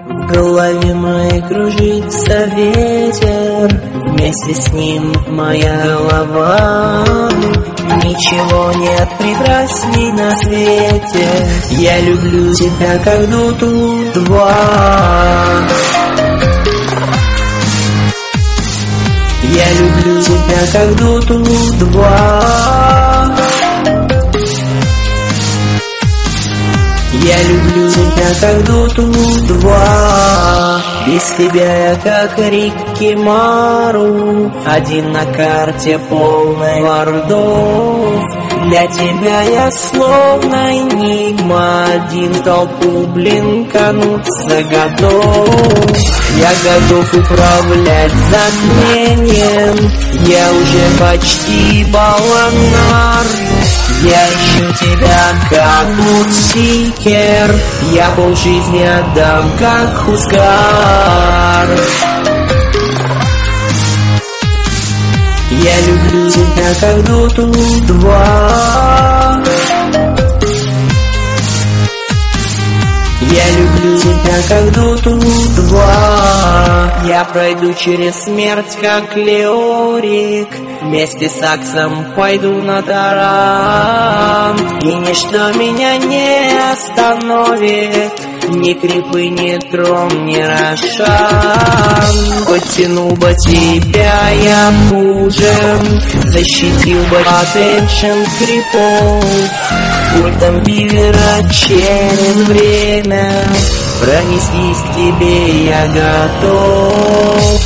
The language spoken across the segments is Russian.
В голове моей кружится ветер, вместе с ним моя голова. Ничего нет прекрасней на свете, я люблю тебя, как Доту-2. Я люблю тебя, как Доту-2. Я люблю тебя, как Доту-2. Без тебя я как Рикки-Мару, один на карте полной вардов. Для тебя я словно энигма, один в толпу блинкануться готов. Я готов управлять затмением, я уже почти Баланар. Я ищу тебя, как Мудсикер, я полжизни отдам, как Хускар. Я люблю тебя, как Доту-2. Я люблю тебя, как Доту-2. Я пройду через смерть, как Леорик, вместе с Аксом пойду на таран. И ничто меня не остановит, ни крипы, ни трон, ни Рошан. Подтянул бы тебя я мужем, защитил бы от эншент крипов. Ультом Вивера через время пронестись к тебе я готов.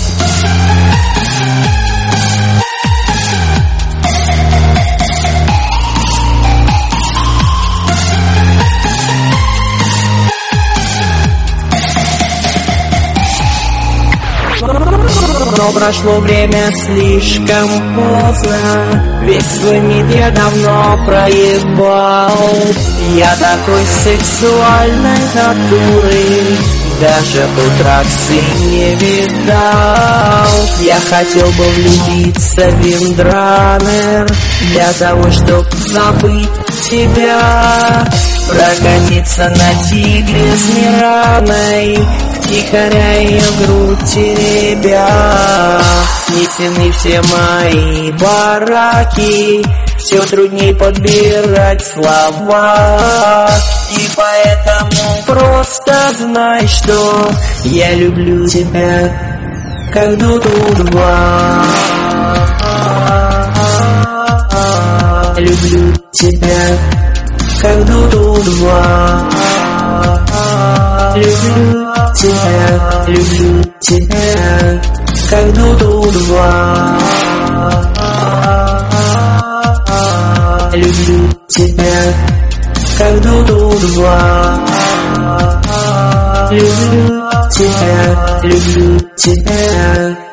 Но прошло время слишком поздно, весь свой мид я давно проебал. Я такой сексуальной натуры даже Петраксы не видал. Я хотел бы влюбиться в Виндранер для того, чтоб забыть тебя, прокатиться на тигре с Мираной, втихаря ее грудь теребя. Снесены все мои бараки, все трудней подбирать слова. И поэтому просто знай, что я люблю тебя, как Доту-2. Люблю тебя, как Доту-2. Люблю тебя, как Доту-2. Люблю тебя, как Доту-2. Люблю тебя, люблю тебя.